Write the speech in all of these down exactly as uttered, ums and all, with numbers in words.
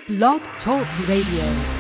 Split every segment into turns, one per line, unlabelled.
Blog Talk Radio.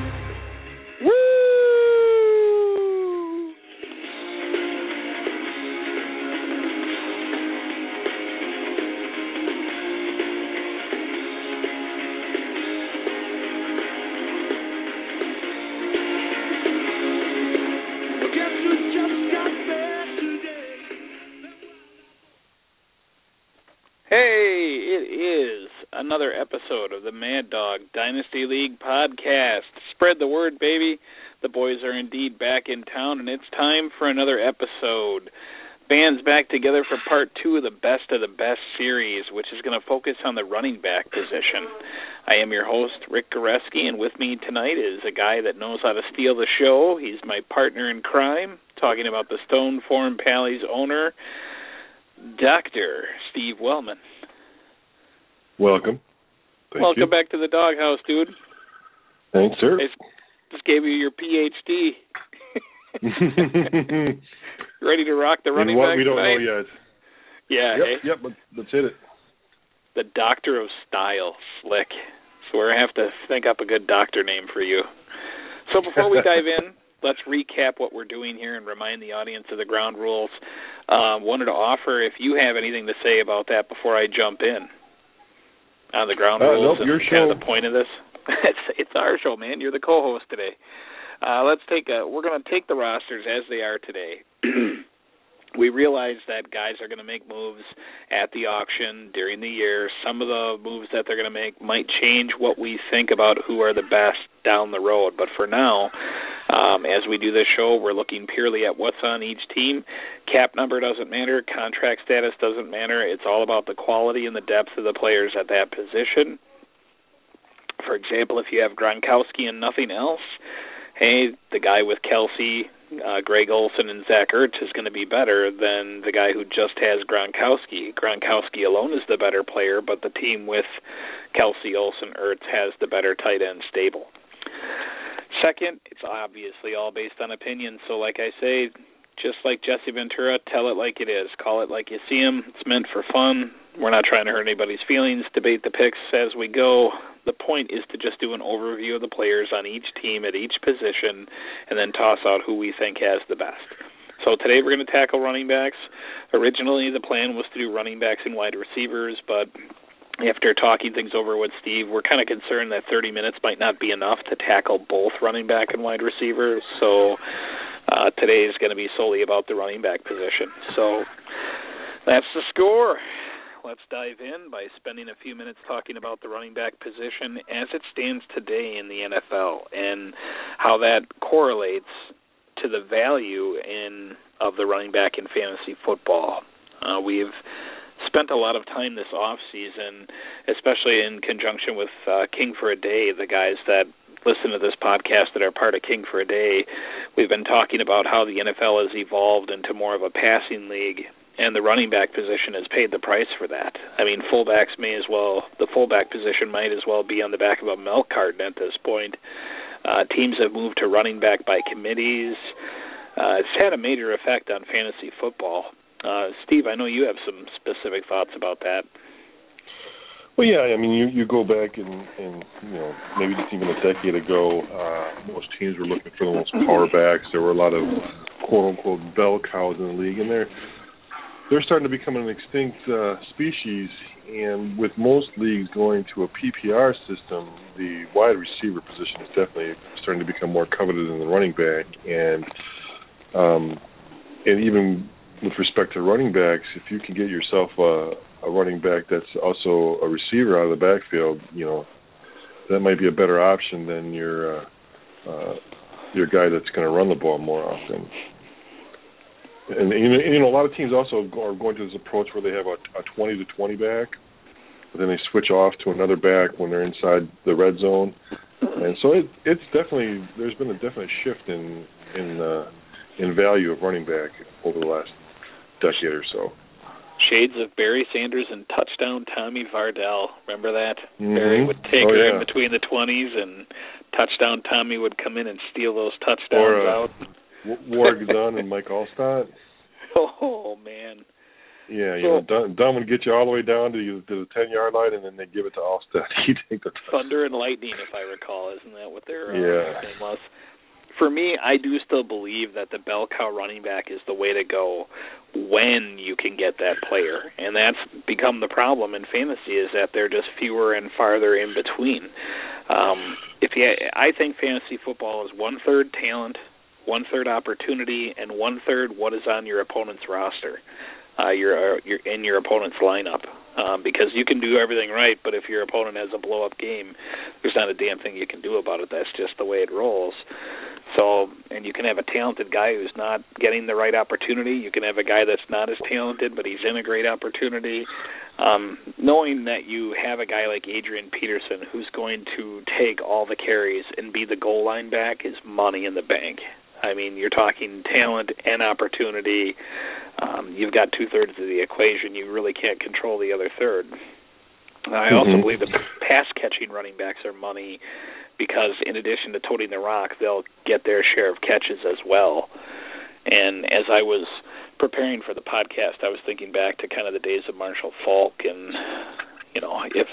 Another episode of the Mad Dog Dynasty League podcast. Spread the word, baby. The boys are indeed back in town, and it's time for another episode. Band's back together for part two of the Best of the Best series, which is going to focus on the running back position. I am your host, Rick Goreski, and with me tonight is a guy that knows how to steal the show. He's my partner in crime, talking about the Stone Form Pally's owner, Doctor Steve Wellman.
Welcome. Thank
Welcome
you.
back to the doghouse, dude.
Thanks, sir.
I just gave you your P H D. Ready to rock the running
what
back
we don't
tonight?
know yet.
Yeah.
Yep,
hey?
yep, let's, let's hit it.
The Doctor of Style, Slick. So we're going to have to think up a good doctor name for you. So before we dive in, let's recap what we're doing here and remind the audience of the ground rules. Um, wanted to offer, if you have anything to say about that before I jump in. On the ground
uh,
rules,
nope, your
and
show.
kind of the point of this. it's, it's our show, man. You're the co-host today. Uh, let's take a. We're going to take the rosters as they are today. We realize that guys are going to make moves at the auction during the year. Some of the moves that they're going to make might change what we think about who are the best down the road. But for now, um, as we do this show, we're looking purely at what's on each team. Cap number doesn't matter. Contract status doesn't matter. It's all about the quality and the depth of the players at that position. For example, if you have Gronkowski and nothing else, hey, the guy with Kelsey, uh, Greg Olsen, and Zach Ertz is going to be better than the guy who just has Gronkowski. Gronkowski alone is the better player, but the team with Kelsey, Olsen, Ertz has the better tight end stable. Second, it's obviously all based on opinion. So like I say, just like Jesse Ventura, tell it like it is. Call it like you see him. It's meant for fun. We're not trying to hurt anybody's feelings. Debate the picks as we go. The point is to just do an overview of the players on each team at each position and then toss out who we think has the best. So today we're going to tackle running backs. Originally the plan was to do running backs and wide receivers, but after talking things over with Steve, we're kind of concerned that thirty minutes might not be enough to tackle both running back and wide receivers. So uh, today is going to be solely about the running back position. So that's the score. Let's dive in by spending a few minutes talking about the running back position as it stands today in the N F L and how that correlates to the value in of the running back in fantasy football. Uh, we've spent a lot of time this off season, especially in conjunction with uh, King for a Day, the guys that listen to this podcast that are part of King for a Day. We've been talking about how the N F L has evolved into more of a passing league, and the running back position has paid the price for that. I mean, fullbacks may as well, the fullback position might as well be on the back of a milk carton at this point. Uh, teams have moved to running back by committees. Uh, it's had a major effect on fantasy football. Uh, Steve, I know you have some specific thoughts about that.
Well, yeah, I mean, you, you go back and, and, you know, maybe just even a decade ago, uh, most teams were looking for the most power backs. There were a lot of quote-unquote bell cows in the league, and they're They're starting to become an extinct uh, species, and with most leagues going to a P P R system, the wide receiver position is definitely starting to become more coveted than the running back. And um, and even with respect to running backs, if you can get yourself a, a running back that's also a receiver out of the backfield, you know, that might be a better option than your uh, uh, your guy that's going to run the ball more often. And, and, you know, a lot of teams also are going to this approach where they have a, a twenty to twenty back, but then they switch off to another back when they're inside the red zone. And so it, it's definitely, there's been a definite shift in in uh, in value of running back over the last decade or so.
Shades of Barry Sanders and touchdown Tommy Vardell. Remember that?
Mm-hmm.
Barry would take
oh,
her
yeah.
in between the twenties, and touchdown Tommy would come in and steal those touchdowns
or, uh,
out.
Warwick Dunn and Mike Allstott.
Oh, man.
Yeah, you
so,
know, Dunn, Dunn would get you all the way down to, you, to the ten-yard line, and then they give it to Alstead. He'd take the
Thunder and Lightning, if I recall, isn't that what their uh,
yeah.
name was? For me, I do still believe that the bell cow running back is the way to go when you can get that player. And that's become the problem in fantasy, is that they're just fewer and farther in between. Um, if you, I think fantasy football is one-third talent, one-third opportunity, and one-third what is on your opponent's roster, uh, your, your in your opponent's lineup. Um, because you can do everything right, but if your opponent has a blow-up game, there's not a damn thing you can do about it. That's just the way it rolls. So, and you can have a talented guy who's not getting the right opportunity. You can have a guy that's not as talented, but he's in a great opportunity. Um, knowing that you have a guy like Adrian Peterson who's going to take all the carries and be the goal line back is money in the bank. I mean, you're talking talent and opportunity. Um, you've got two-thirds of the equation. You really can't control the other third. I also mm-hmm. believe that the pass-catching running backs are money because in addition to toting the rock, they'll get their share of catches as well. And as I was preparing for the podcast, I was thinking back to kind of the days of Marshall Faulk, and, you know, if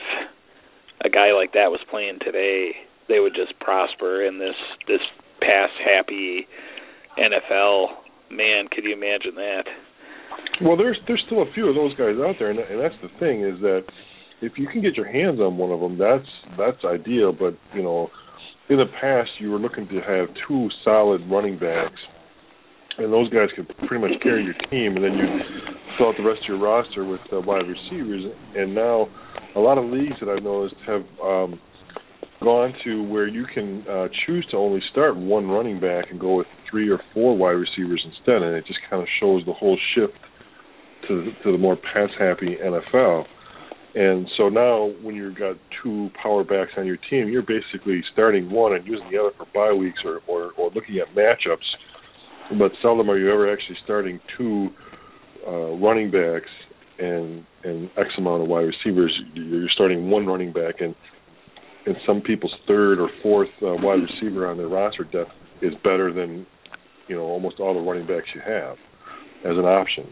a guy like that was playing today, they would just prosper in this, this pass-happy N F L. Man, could you imagine that?
Well, there's there's still a few of those guys out there, and, and that's the thing, is that if you can get your hands on one of them, that's that's ideal. But, you know, in the past, you were looking to have two solid running backs, and those guys could pretty much carry your team, and then you fill out the rest of your roster with uh, wide receivers. And now a lot of leagues that I've noticed have um, gone to where you can uh, choose to only start one running back and go with three or four wide receivers instead, and it just kind of shows the whole shift to, to the more pass-happy N F L. And so now when you've got two power backs on your team, you're basically starting one and using the other for bye weeks or, or, or looking at matchups, but seldom are you ever actually starting two uh, running backs and, and X amount of wide receivers. You're starting one running back, and and some people's third or fourth uh, wide receiver on their roster depth is better than, you know, almost all the running backs you have as an option.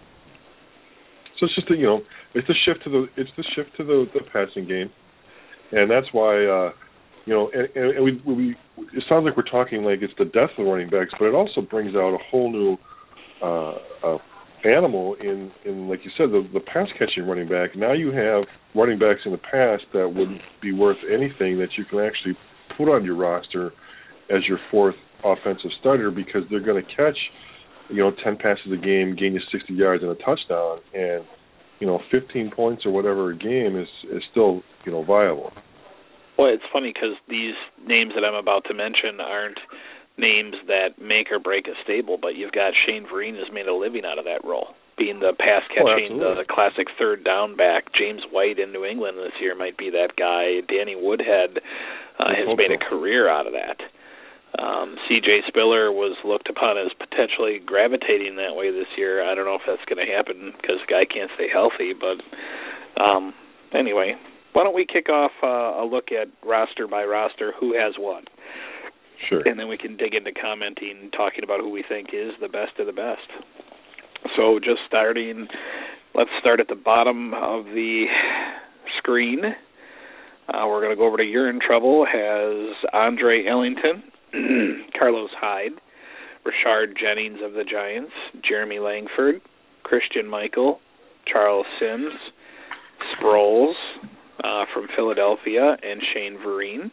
So it's just a, you know, it's the shift to the it's the shift to the, the passing game, and that's why uh, you know, and, and we, we it sounds like we're talking like it's the death of the running backs, but it also brings out a whole new uh, uh, animal in, in like you said, the, the pass catching running back. Now you have running backs in the past that wouldn't be worth anything that you can actually put on your roster as your fourth offensive starter because they're going to catch, you know, ten passes a game, gain you sixty yards and a touchdown, and, you know, fifteen points or whatever a game is, is still, you know, viable.
Well, it's funny because these names that I'm about to mention aren't names that make or break a stable, but you've got Shane Vereen who's made a living out of that role, being the pass-catching,
oh,
the, the classic third down back. James White in New England this year might be that guy. Danny Woodhead uh, has made a career out of that. Um, C J Spiller was looked upon as potentially gravitating that way this year. I don't know if that's going to happen because the guy can't stay healthy. But um, anyway, why don't we kick off uh, a look at roster by roster, who has what?
Sure.
And then we can dig into commenting, talking about who we think is the best of the best. So just starting, let's start at the bottom of the screen. Uh, we're going to go over to You're in Trouble, has Andre Ellington, Carlos Hyde, Rashard Jennings of the Giants, Jeremy Langford, Christian Michael, Charles Sims, Sproles uh, from Philadelphia, and Shane Vereen.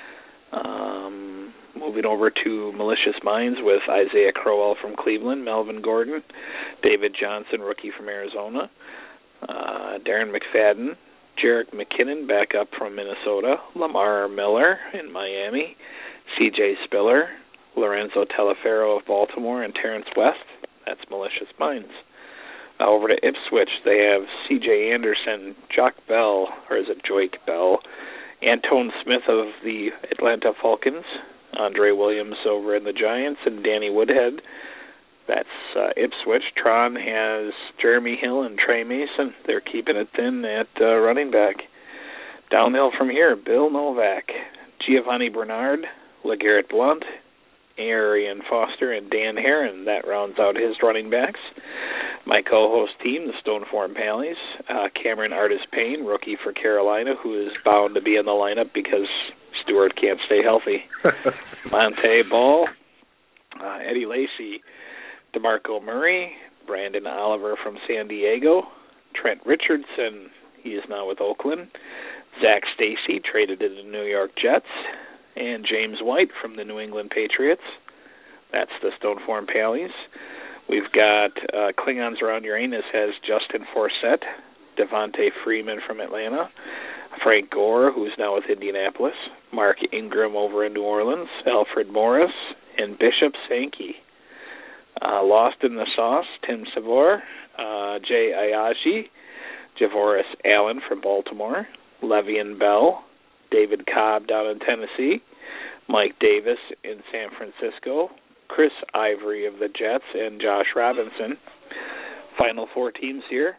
Um, moving over to Malicious Minds with Isaiah Crowell from Cleveland, Melvin Gordon, David Johnson, rookie from Arizona, uh, Darren McFadden, Jerick McKinnon, back up from Minnesota, Lamar Miller in Miami, C J Spiller, Lorenzo Taliaferro of Baltimore, and Terrence West. That's Malicious Minds. Uh, over to Ipswich, they have C J Anderson, Jock Bell, or is it Joik Bell, Antone Smith of the Atlanta Falcons, Andre Williams over in the Giants, and Danny Woodhead. That's uh, Ipswich. Tron has Jeremy Hill and Trey Mason. They're keeping it thin at uh, running back. Downhill from here, Bill Novak, Giovanni Bernard, LeGarrette Blount, Arian Foster, and Dan Herron. That rounds out his running backs. My co-host team, the Stone Form Pallies, uh, Cameron Artis Payne, rookie for Carolina, who is bound to be in the lineup because Stewart can't stay healthy. Monte Ball, uh, Eddie Lacy, DeMarco Murray, Brandon Oliver from San Diego, Trent Richardson, he is now with Oakland, Zach Stacy, traded to the New York Jets, and James White from the New England Patriots. That's the Stone Form Pallies. We've got uh, Klingons Around Uranus has Justin Forsett, Devontae Freeman from Atlanta, Frank Gore, who's now with Indianapolis, Mark Ingram over in New Orleans, Alfred Morris, and Bishop Sankey. Uh, Lost in the Sauce, Tim Savor, uh, Jay Ayashi, Javoris Allen from Baltimore, Le'Veon Bell, David Cobb down in Tennessee, Mike Davis in San Francisco, Chris Ivory of the Jets, and Josh Robinson. Final four teams here.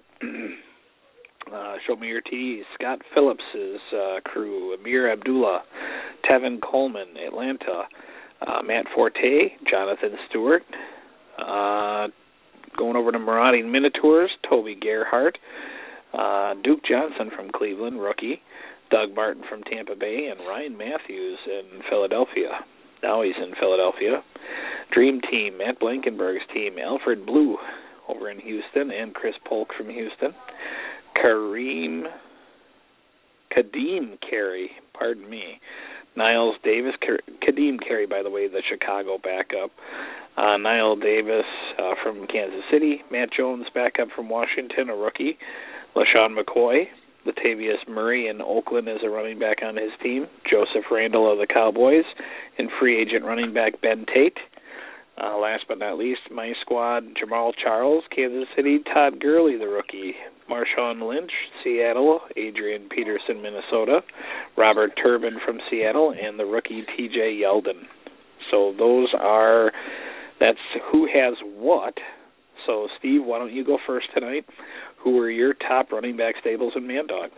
uh, show me your T's. Scott Phillips' uh, crew, Amir Abdullah, Tevin Coleman, Atlanta, uh, Matt Forte, Jonathan Stewart. Uh, going over to Marauding Minotaurs, Toby Gerhardt, uh, Duke Johnson from Cleveland, rookie, Doug Martin from Tampa Bay, and Ryan Matthews in Philadelphia. Now he's in Philadelphia. Dream Team, Matt Blankenberg's team, Alfred Blue over in Houston, and Chris Polk from Houston. Kareem, Kadeem Carey, pardon me. Niles Davis, Kadeem Carey, by the way, the Chicago backup. Uh, Niall Davis uh, from Kansas City. Matt Jones, backup from Washington, a rookie. LaShawn McCoy. Latavius Murray in Oakland as a running back on his team. Joseph Randall of the Cowboys. And free agent running back Ben Tate. Uh, last but not least, my squad, Jamal Charles, Kansas City. Todd Gurley, the rookie. Marshawn Lynch, Seattle. Adrian Peterson, Minnesota. Robert Turbin from Seattle. And the rookie T J Yeldon. So those are, that's who has what. So, Steve, why don't you go first tonight? Who are your top running back stables in Mad Dog?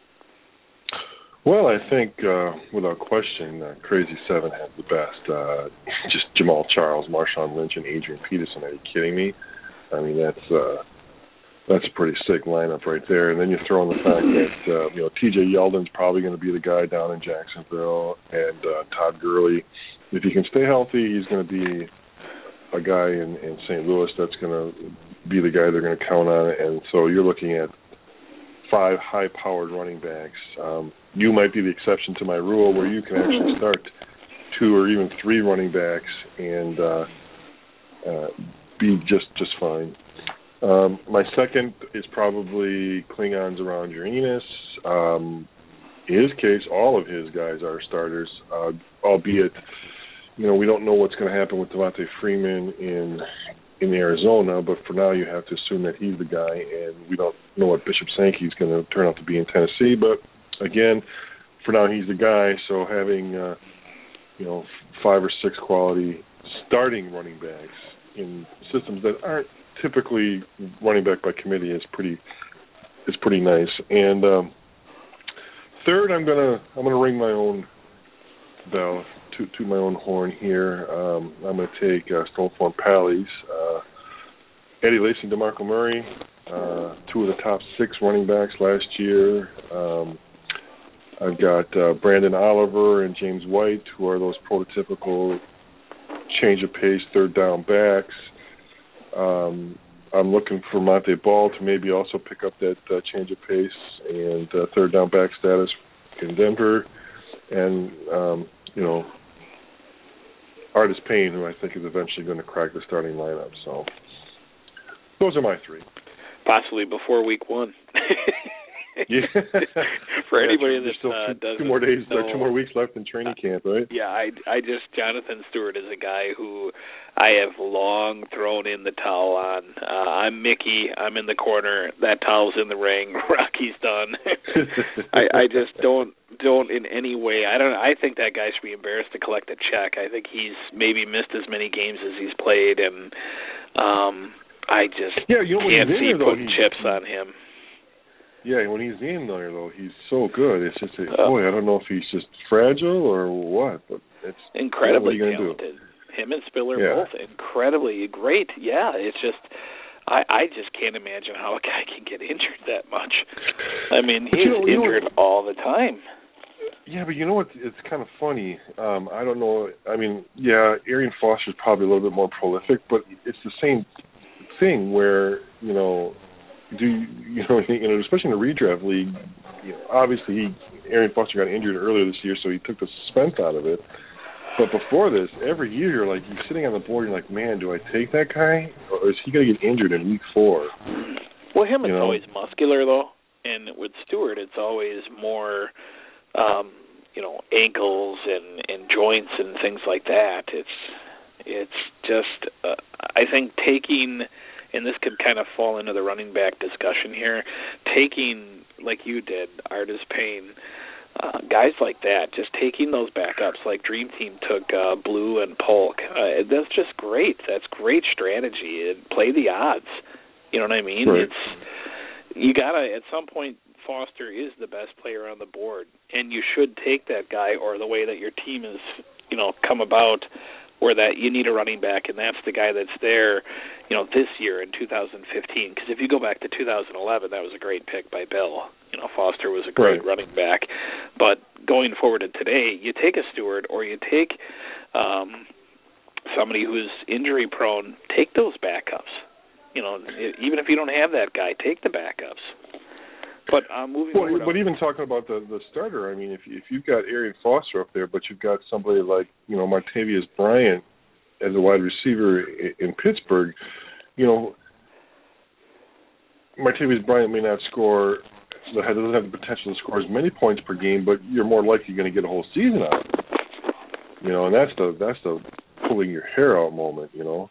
Well, I think, uh, without question, uh, Crazy Seven has the best. Uh, just Jamal Charles, Marshawn Lynch, and Adrian Peterson. Are you kidding me? I mean, that's uh, that's a pretty sick lineup right there. And then you throw in the fact that, uh, you know, T J Yeldon's probably going to be the guy down in Jacksonville, and uh, Todd Gurley, if he can stay healthy, he's going to be a guy in, in Saint Louis that's going to be the guy they're going to count on. And so you're looking at five high-powered running backs. Um, you might be the exception to my rule where you can actually start two or even three running backs and uh, uh, be just, just fine. Um, my second is probably Klingons Around Uranus. Um, in his case, all of his guys are starters, uh, albeit you know, we don't know what's going to happen with Devontae Freeman in in Arizona, but for now you have to assume that he's the guy, and we don't know what Bishop Sankey is going to turn out to be in Tennessee. But again, for now he's the guy. So having uh, you know five or six quality starting running backs in systems that aren't typically running back by committee is pretty is pretty nice. And um, third, I'm gonna I'm gonna ring my own bell. To, to my own horn here. Um, I'm going to take uh, Stone Form Pallies, uh, Eddie Lacy and DeMarco Murray, uh, two of the top six running backs last year. Um, I've got uh, Brandon Oliver and James White, who are those prototypical change of pace, third down backs. Um, I'm looking for Monte Ball to maybe also pick up that uh, change of pace and uh, third down back status in Denver. And, um, you know, Artis Payne, who I think is eventually going to crack the starting lineup. So those are my three.
Possibly before week one.
Yeah.
For anybody
yeah,
that
still
uh,
two,
doesn't
two more days,
know,
two more weeks left in training camp, right?
Yeah, I, I just Jonathan Stewart is a guy who I have long thrown in the towel on. Uh, I'm Mickey. I'm in the corner. That towel's in the ring. Rocky's done. I, I just don't don't in any way. I don't. I think that guy should be embarrassed to collect a check. I think he's maybe missed as many games as he's played, and um, I just
yeah, you know,
can't see
there, though,
putting chips on him.
Yeah, when he's in there, though, he's so good. It's just, a, uh, boy, I don't know if he's just fragile or what, but it's
incredibly
what are you
talented.
Do?
Him and Spiller
yeah.
both incredibly great. Yeah, it's just I, I just can't imagine how a guy can get injured that much. I mean,
But
he's
you know, you know
injured
what,
all the time.
Yeah, but you know what? It's kind of funny. Um, I don't know. I mean, yeah, Arian Foster's probably a little bit more prolific, but it's the same thing where, you know, do you, you know, you know, especially in the redraft league, you know, obviously he, Arian Foster got injured earlier this year, so he took the suspense out of it. But before this, every year you're like, you're sitting on the board, you're like, man, do I take that guy, or is he going to get injured in week four?
Well, him,
you
it's
know?
always muscular, though, and with Stewart, it's always more, um, you know, ankles and, and joints and things like that. It's it's just, uh, I think taking, and this could kind of fall into the running back discussion here, taking, like you did, Artis Payne, uh, guys like that, just taking those backups, like Dream Team took uh, Blue and Polk, uh, that's just great. That's great strategy. And play the odds. You know what I mean?
Right.
It's you gotta, at some point, Foster is the best player on the board, and you should take that guy, or the way that your team has, you know, come about, where that you need a running back, and that's the guy that's there, you know, this year in two thousand fifteen. Because if you go back to two thousand eleven, that was a great pick by Bill. You know, Foster was a great
right.
running back. But going forward to today, you take a Stewart, or you take um, somebody who's injury prone. Take those backups. You know, even if you don't have that guy, take the backups. But uh, moving
well,
forward,
but even talking about the the starter, I mean, if if you've got Arian Foster up there, but you've got somebody like, you know, Martavius Bryant as a wide receiver in, in Pittsburgh, you know, Martavius Bryant may not score, doesn't have the potential to score as many points per game, but you're more likely going to get a whole season out of it. You know, and that's the that's the pulling your hair out moment, you know.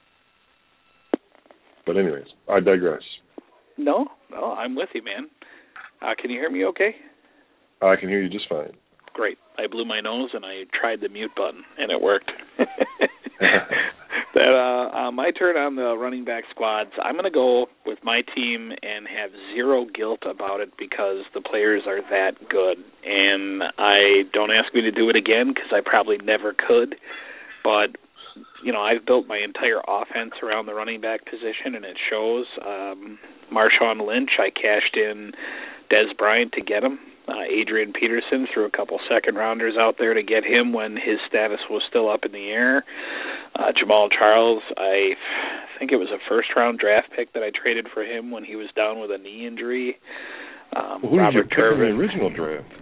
But anyways, I digress.
No, no, I'm with you, man. Uh, can you hear me okay?
I can hear you just fine.
Great. I blew my nose and I tried the mute button, and it worked. That, uh, uh, my turn on the running back squads. I'm going to go with my team and have zero guilt about it because the players are that good. And I don't ask me to do it again because I probably never could. But you know, I've built my entire offense around the running back position, and it shows. Um, Marshawn Lynch, I cashed in Dez Bryant to get him. Uh, Adrian Peterson threw a couple second-rounders out there to get him when his status was still up in the air. Uh, Jamal Charles, I think it was a first-round draft pick that I traded for him when he was down with a knee injury. Um,
well, who
Robert
did you pick in
Turvin,
the original draft?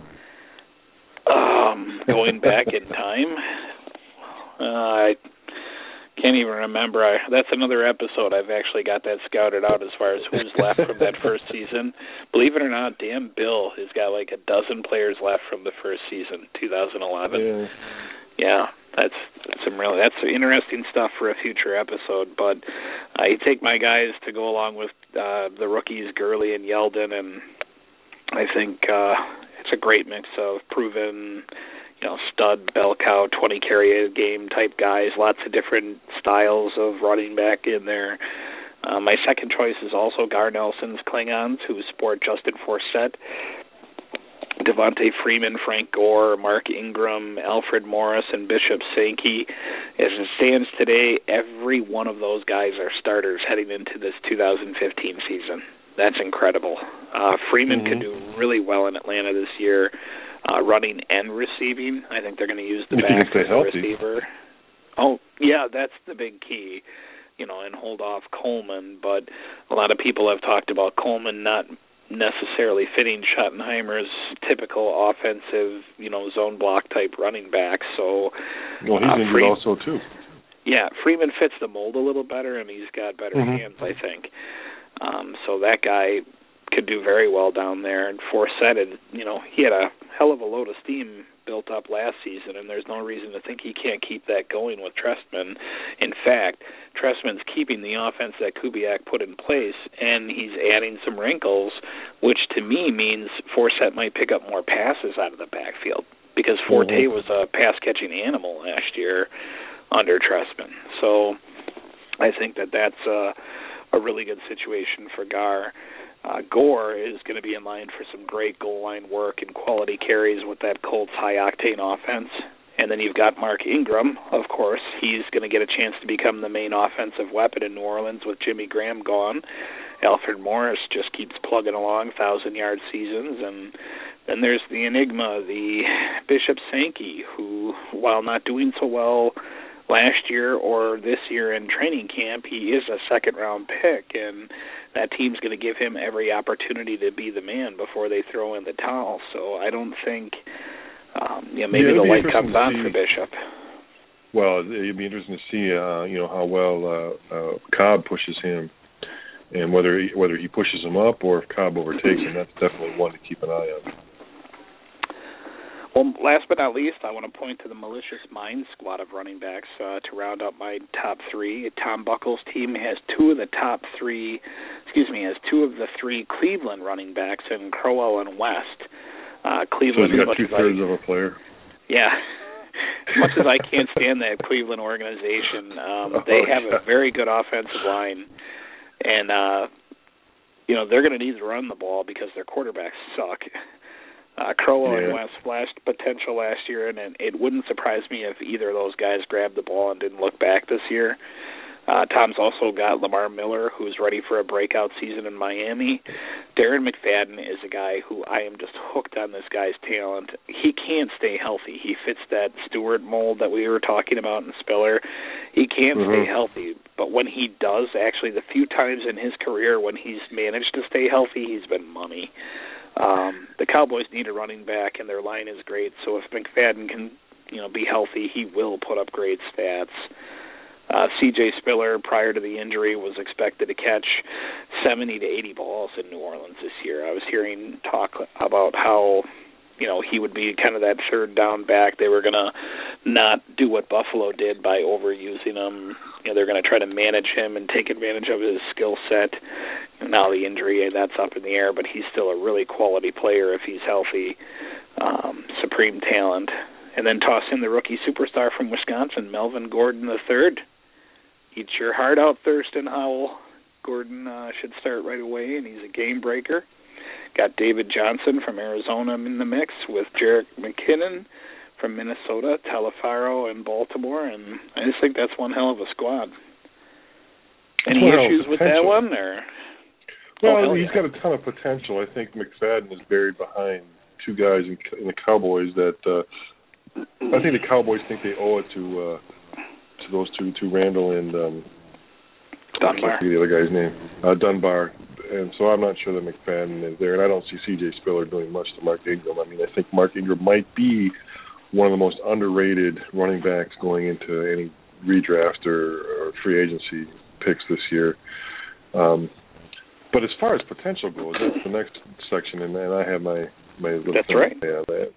Um, going back in time, uh, I can't even remember. I, that's another episode. I've actually got that scouted out as far as who's left from that first season. Believe it or not, damn Bill has got like a dozen players left from the first season, two thousand eleven.
Yeah,
yeah that's, that's some really that's interesting stuff for a future episode. But I take my guys to go along with uh, the rookies, Gurley and Yeldon, and I think uh, it's a great mix of proven, you know, stud, bell cow, twenty carry a game type guys, lots of different styles of running back in there. Uh, my second choice is also Gar Nelson's Klingons, who sport Justin Forsett, Devontae Freeman, Frank Gore, Mark Ingram, Alfred Morris, and Bishop Sankey. As it stands today, every one of those guys are starters heading into this two thousand fifteen season. That's incredible. Uh, Freeman
mm-hmm.
could do really well in Atlanta this year. Uh, running and receiving. I think they're going to use the back as a receiver. Oh, yeah, that's the big key, you know, and hold off Coleman. But a lot of people have talked about Coleman not necessarily fitting Schottenheimer's typical offensive, you know, zone block type running back. So,
well, he's
uh,
injured
Freeman,
also too.
Yeah, Freeman fits the mold a little better, and he's got better
mm-hmm.
hands, I think. Um, so that guy could do very well down there. And Forsett, you know, he had a hell of a load of steam built up last season, and there's no reason to think he can't keep that going with Trestman. In fact, Trestman's keeping the offense that Kubiak put in place, and he's adding some wrinkles, which to me means Forsett might pick up more passes out of the backfield, because Forte mm-hmm. was a pass-catching animal last year under Trestman. So I think that that's a, a really good situation for Gar. Uh, Gore is going to be in line for some great goal line work and quality carries with that Colts high-octane offense. And then you've got Mark Ingram, of course. He's going to get a chance to become the main offensive weapon in New Orleans with Jimmy Graham gone. Alfred Morris just keeps plugging along, thousand-yard seasons. And then there's the enigma, the Bishop Sankey, who, while not doing so well last year or this year in training camp, he is a second-round pick, and that team's going to give him every opportunity to be the man before they throw in the towel. So I don't think... Um, you know, maybe
yeah,
the light comes on
see,
for Bishop.
Well, it'd be interesting to see, uh, you know, how well uh, uh, Cobb pushes him, and whether he, whether he pushes him up or if Cobb overtakes him. That's definitely one to keep an eye on.
Well, last but not least, I want to point to the Malicious Minds squad of running backs uh, to round up my top three. Tom Buckles' team has two of the top three, excuse me, has two of the three Cleveland running backs in Crowell and West. Uh, Cleveland.
So he's got two-thirds of a player.
Yeah. As much as I can't stand that Cleveland organization, um, oh, they have yeah. a very good offensive line. And, uh, you know, they're going to need to run the ball because their quarterbacks suck. Uh, Crowell yeah. and West flashed potential last year, and it wouldn't surprise me if either of those guys grabbed the ball and didn't look back this year. Uh, Tom's also got Lamar Miller, who's ready for a breakout season in Miami. Darren McFadden is a guy who I am just hooked on this guy's talent. He can't stay healthy. He fits that Stewart mold that we were talking about in Spiller. He can't mm-hmm. stay healthy, but when he does, actually the few times in his career when he's managed to stay healthy, he's been money. Um, the Cowboys need a running back, and their line is great, so if McFadden can you know, be healthy, he will put up great stats. Uh, C J Spiller, prior to the injury, was expected to catch seventy to eighty balls in New Orleans this year. I was hearing talk about how, you know, he would be kind of that third down back. They were going to not do what Buffalo did by overusing him. You know, they're going to try to manage him and take advantage of his skill set. Now the injury, that's up in the air, but he's still a really quality player if he's healthy. Um, supreme talent. And then toss in the rookie superstar from Wisconsin, Melvin Gordon the third. Eat your heart out, Thurston Howell. Gordon uh, should start right away, and he's a game breaker. Got David Johnson from Arizona in the mix with Jerick McKinnon from Minnesota, Talafaro in Baltimore, and I just think that's one hell of a squad. Any
well,
issues with that one? Or
Well,
oh,
he's
yeah.
got a ton of potential. I think McFadden is buried behind two guys in, in the Cowboys that uh, I think the Cowboys think they owe it to uh, to those two, to Randall and um,
Dunbar.
I can't think of the other guy's name, uh, Dunbar. And so I'm not sure that McFadden is there, and I don't see C J Spiller doing much to Mark Ingram. I mean, I think Mark Ingram might be one of the most underrated running backs going into any redraft or, or free agency picks this year. Um, but as far as potential goes, that's the next section, and, and I have my, my little
that's right.
on that.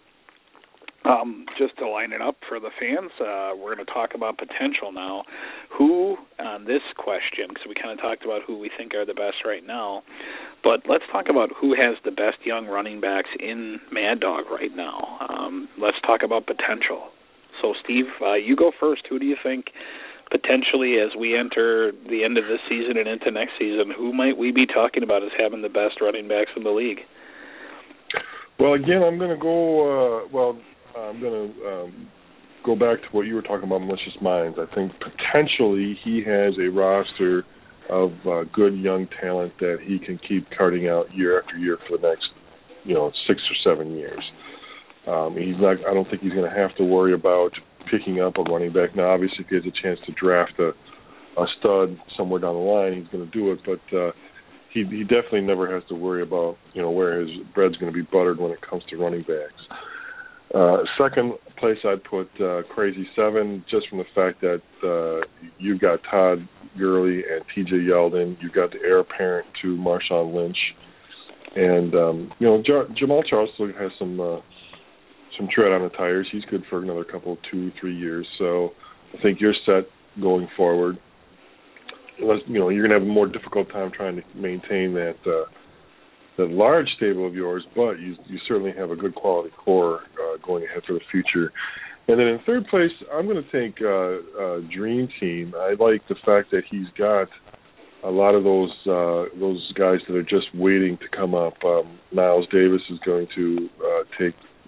Um, just to line it up for the fans, uh, we're going to talk about potential now. Who, on this question, because we kind of talked about who we think are the best right now, but let's talk about who has the best young running backs in Mad Dog right now. Um, let's talk about potential. So, Steve, uh, you go first. Who do you think potentially, as we enter the end of this season and into next season, who might we be talking about as having the best running backs in the league?
Well, again, I'm going to go, uh, well, I'm going to um, go back to what you were talking about, Malicious Minds. I think potentially he has a roster of uh, good young talent that he can keep carting out year after year for the next, you know, six or seven years. Um, he's not. I don't think he's going to have to worry about picking up a running back. Now, obviously, if he has a chance to draft a, a stud somewhere down the line, he's going to do it. But uh, he, he definitely never has to worry about, you know, where his bread's going to be buttered when it comes to running backs. Uh, second place I'd put uh, Crazy Seven, just from the fact that uh, you've got Todd Gurley and T J Yeldon. You've got the heir apparent to Marshawn Lynch. And, um, you know, J- Jamal Charles still has some uh, some tread on the tires. He's good for another couple, two, three years. So I think you're set going forward. Unless, you know, you're going to have a more difficult time trying to maintain that uh, that large stable of yours, but you you certainly have a good quality core uh, going ahead for the future. And then in third place, I'm going to take uh, uh, Dream Team. I like the fact that he's got a lot of those uh, those guys that are just waiting to come up. Um, Miles Davis is going to uh, take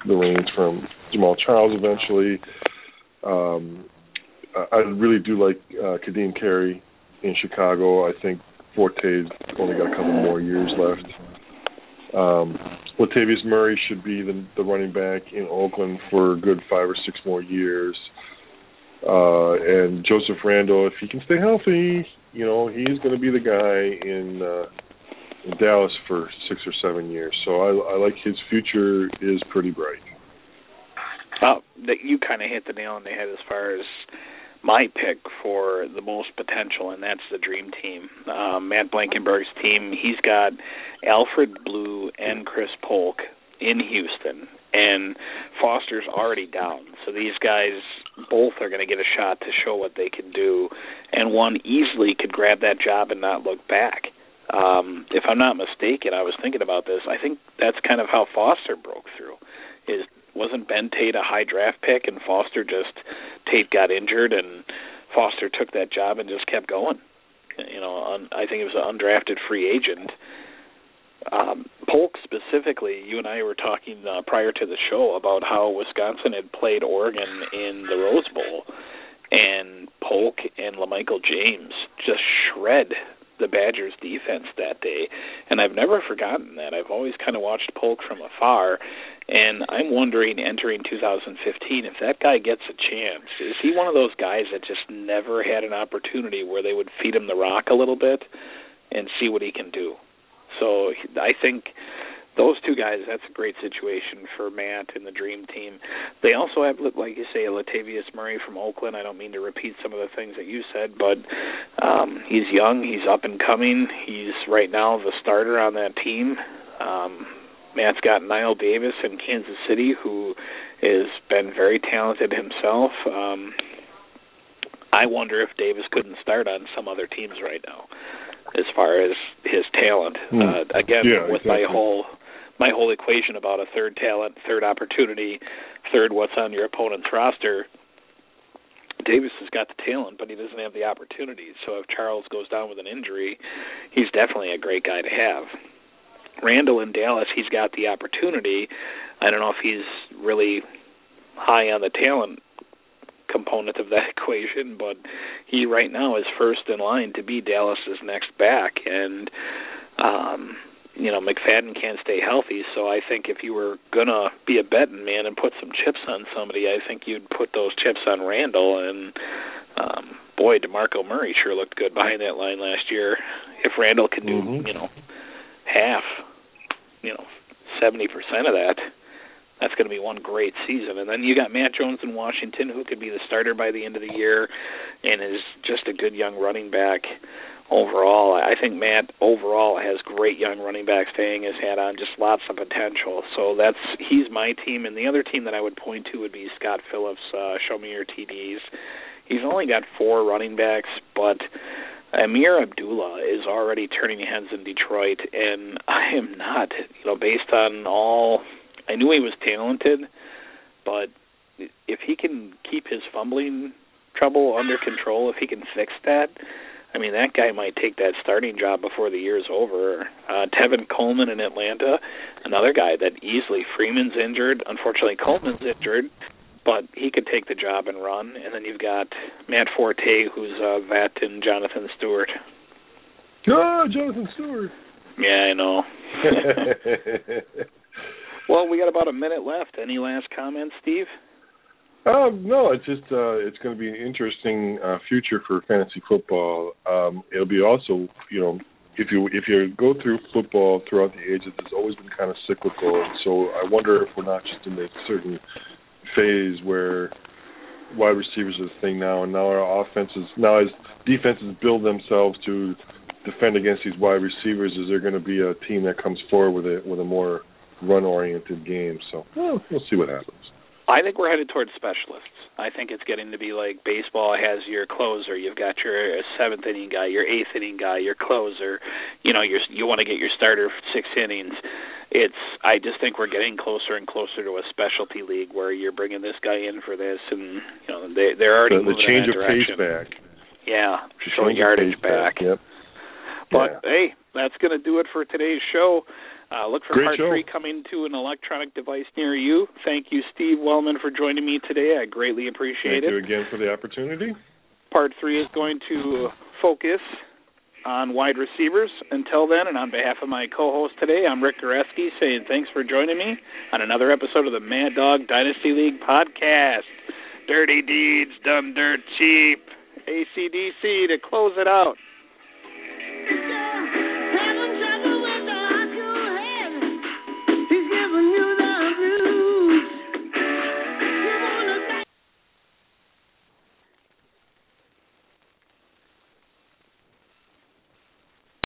the reins from Jamal Charles eventually. Um, I really do like uh, Kadeem Carey in Chicago. I think Forte's only got a couple more years left. Um, Latavius Murray should be the, the running back in Oakland for a good five or six more years. Uh, and Joseph Randle, if he can stay healthy, you know, he's going to be the guy in, uh, in Dallas for six or seven years. So I, I like his future is pretty bright.
Uh, that you kind of hit the nail on the head as far as my pick for the most potential, and that's the Dream Team. Um, Matt Blankenberg's team, he's got Alfred Blue and Chris Polk in Houston, and Foster's already down. So these guys both are going to get a shot to show what they can do, and one easily could grab that job and not look back. Um, if I'm not mistaken, I was thinking about this, I think that's kind of how Foster broke through. Is Wasn't Ben Tate a high draft pick, and Foster just, Tate got injured, and Foster took that job and just kept going. You know, un, I think it was an undrafted free agent. Um, Polk specifically, you and I were talking uh, prior to the show about how Wisconsin had played Oregon in the Rose Bowl, and Polk and LaMichael James just shred the Badgers' defense that day, and I've never forgotten that. I've always kind of watched Polk from afar, and I'm wondering, entering two thousand fifteen, if that guy gets a chance, is he one of those guys that just never had an opportunity where they would feed him the rock a little bit and see what he can do? So I think those two guys, that's a great situation for Matt and the Dream Team. They also have, like you say, Latavius Murray from Oakland. I don't mean to repeat some of the things that you said, but um, he's young, he's up and coming. He's right now the starter on that team. Um, Matt's got Niall Davis in Kansas City, who has been very talented himself. Um, I wonder if Davis couldn't start on some other teams right now as far as his talent. Mm. Uh, again,
yeah,
with
exactly.
my whole my whole equation about a third talent, third opportunity, third what's on your opponent's roster, Davis has got the talent, but he doesn't have the opportunity. So if Charles goes down with an injury, he's definitely a great guy to have. Randall in Dallas, he's got the opportunity. I don't know if he's really high on the talent component of that equation, but he right now is first in line to be Dallas's next back. And, um, you know, McFadden can't stay healthy, so I think if you were going to be a betting man and put some chips on somebody, I think you'd put those chips on Randall. And, um, boy, DeMarco Murray sure looked good behind that line last year. If Randall can do, mm-hmm. you know, half, you know, seventy percent of that, that's going to be one great season. And then you got Matt Jones in Washington, who could be the starter by the end of the year and is just a good young running back overall. I think Matt overall has great young running backs to hang his hat on, just lots of potential. So that's he's my team. And the other team that I would point to would be Scott Phillips, uh, Show Me Your T Ds. He's only got four running backs, but Amir Abdullah is already turning heads in Detroit, and I am not, you know, based on all, I knew he was talented, but if he can keep his fumbling trouble under control, if he can fix that, I mean, that guy might take that starting job before the year's over. Uh, Tevin Coleman in Atlanta, another guy that easily, Freeman's injured. Unfortunately, Coleman's injured, but he could take the job and run. And then you've got Matt Forte, who's a vet, and Jonathan Stewart.
Oh, Jonathan Stewart.
Yeah, I know. Well, we got about a minute left. Any last comments, Steve?
Um, no, it's just uh, it's going to be an interesting uh, future for fantasy football. Um, it'll be also, you know, if you if you go through football throughout the ages, it's always been kind of cyclical. So I wonder if we're not just in a certain phase where wide receivers are the thing now, and now our offenses, now as defenses build themselves to defend against these wide receivers, is there going to be a team that comes forward with a with a more run-oriented game? So well, we'll see what happens.
I think we're headed towards specialists. I think it's getting to be like baseball has your closer. You've got your seventh inning guy, your eighth inning guy, your closer. You know, you're, you want to get your starter for six innings. It's. I just think we're getting closer and closer to a specialty league where you're bringing this guy in for this, and you know they they're already
the, the
moving
change
in that
of
direction.
pace back.
Yeah, short yardage back.
back. Yep.
But
yeah.
hey, that's going to do it for today's show. Uh, look for
Great
part
show.
three coming to an electronic device near you. Thank you, Steve Wellman, for joining me today. I greatly appreciate
Thank
it.
Thank you again for the opportunity.
Part three is going to focus on wide receivers. Until then, and on behalf of my co-host today, I'm Rick Goreski saying thanks for joining me on another episode of the Mad Dog Dynasty League podcast. Dirty deeds done dirt cheap. A C D C to close it out.